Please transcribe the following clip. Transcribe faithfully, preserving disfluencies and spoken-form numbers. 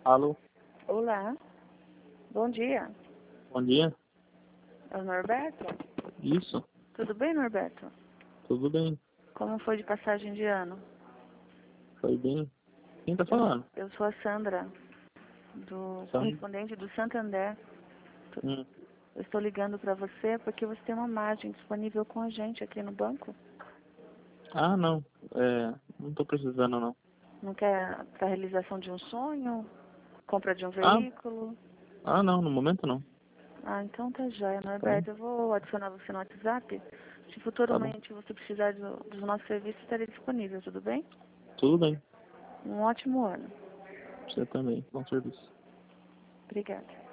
Alô, Olá, bom dia. bom dia. É o Norberto? Isso, Tudo bem, Norberto? tudo bem. Como foi de passagem de ano? Foi bem. Quem tá Eu, falando? eu sou a Sandra, do Sam? correspondente do Santander. Tu- Hum. Eu estou ligando para você porque você tem uma margem disponível com a gente aqui no banco. Ah, não. É, não tô precisando, não. Não quer para realização de um sonho? Compra de um Ah, veículo? ah, não, no momento não. Ah, então tá jóia, Tá bom? Norberto. Eu vou adicionar você no WhatsApp. Se Tá bom. futuramente você precisar do, dos nossos serviços, estarei disponível, tudo bem? Tudo bem. Um ótimo ano. Você também. Bom serviço. Obrigada.